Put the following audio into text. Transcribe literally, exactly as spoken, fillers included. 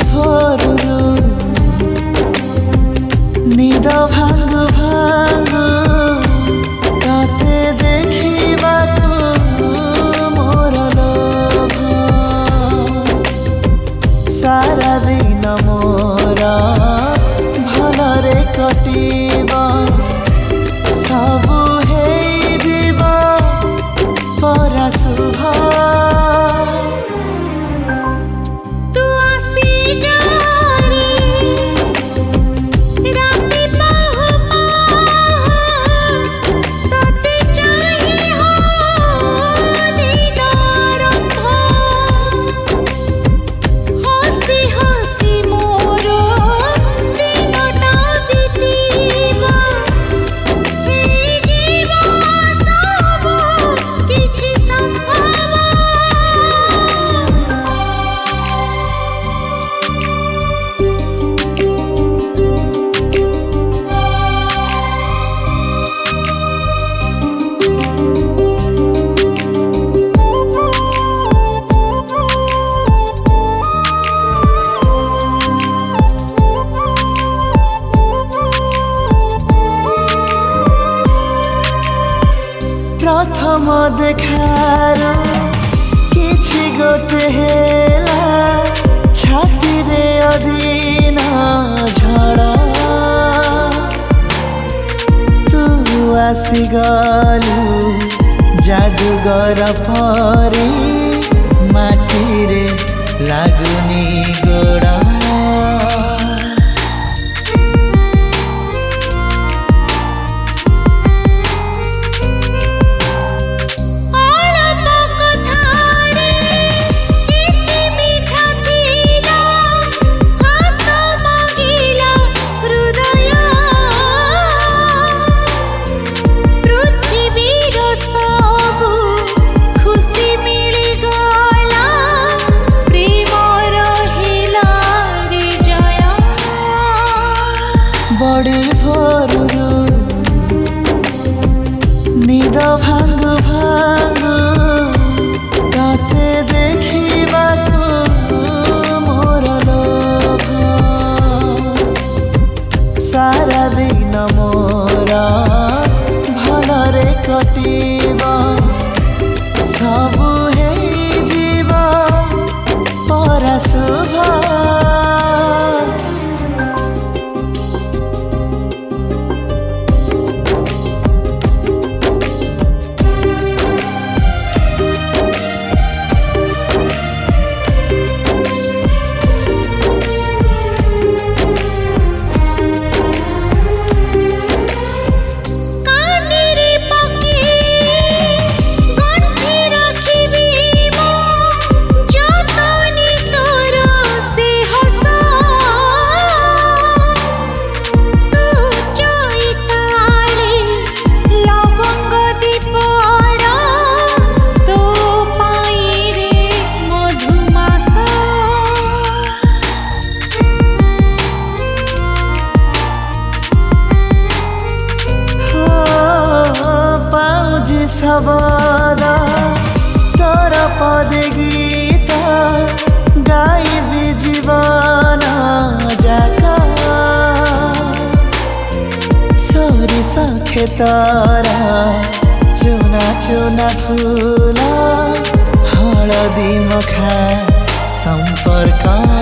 भोरु निद भांगु भांगु तते देखिबाकु मोर लोभ सारा दिन मोर भलरे कटिबा सबु हेई जीवा परा शुभ प्रथम देखार किछि गोटे हेला छाती रे अधीन झड़ तू आसी गलु जादूगर परी माटी रे लागुनी गोड़ा बड़ी भोरु निद भांगु भांगु तते देखिबाकु मोर लोभ सारा दिन मोर भलरे कटिबा सबु हेई जीवा परा शुभ सबदा तोर पद गीत गाइबी जीवन जाका सोरिष खेतर चुना चुना फूल हलदी मखा संपर्क